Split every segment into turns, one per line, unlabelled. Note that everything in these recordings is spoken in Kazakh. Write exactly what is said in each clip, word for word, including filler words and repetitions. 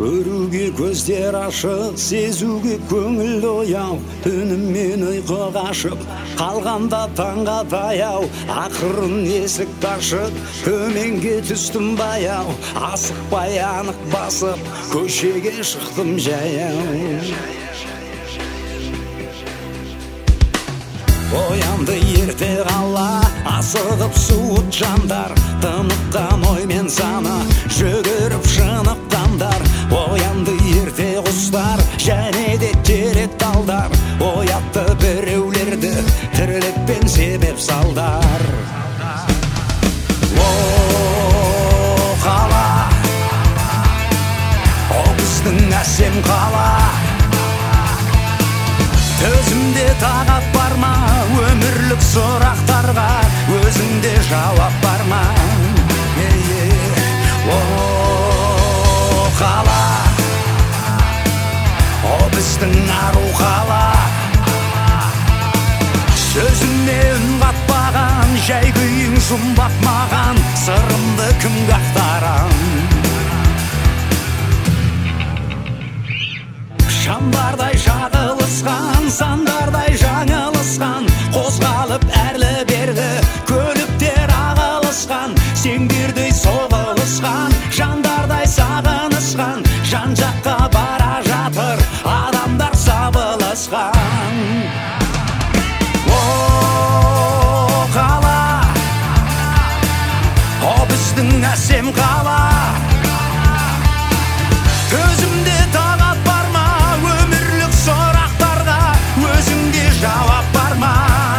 Көруге көздер ашық, сезуге көңіл ояу, түнімен ұйқы қашып, қалғанда таңға таяу, ақырын есік ашып, төменге түстім баяу, асықпай анық басып, көшеге шықтым жаяу. Оянды ерте қала, асығып суыт жандар, тыныққан оймен саны, жүгіріп шыныққандар. Оянды ерте құстар, және де терек талдар, оятты біреулерді, тірлікпен себеп салдар. О, қала, о біздің әсем қала, төзімде тағат бар ма, өмірлік сұрақтарға өзіңде жауап бар ма? О, қала, о біздің ару қала, сөзіме үн қатпаған, жай күйің жұмбақ маған, сырымды кімге ақтарам? Шамдардай шағылысқан, сандардай жаңылысқан, қозғалып әрлі-берлі көліктер ағылысқан, сеңдердей соғылысқан, жандардай сағынысқан, жан-жаққа бара жатыр адамдар сабылысқан. О, қала, о біздің әсем қала, көзімде тағат бар ма, өмірлік сұрақтарға өзіңде жауап бар ма?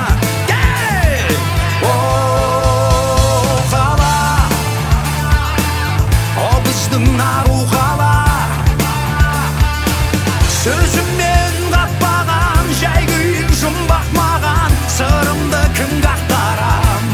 О, қала, о біздің ару қала, сөзіммен қатпаған, жай күйің жұмбақ маған, сырымды кімге ақтарам?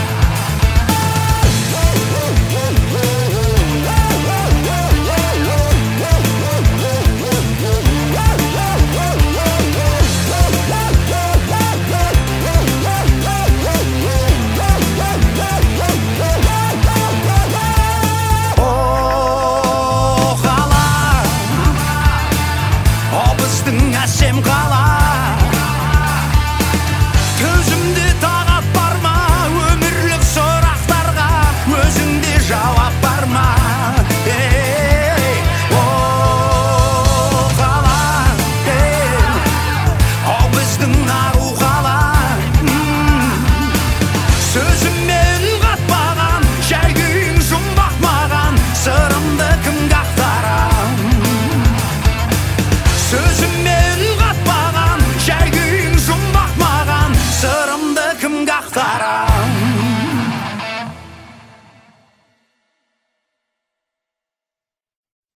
Әсем қала, төзімде тағат бар ма, өмірлік сұрақтарға өзіңде жауап бар ма? О, қала, о біздің ару қала, сөзіммен қатпаған, жай күйің жұмбақ маған, сырымды кімге ақтарам? Сөзіммен қатпаған, жай күйің жұмбақ маған, сырымды кімге ақтарам?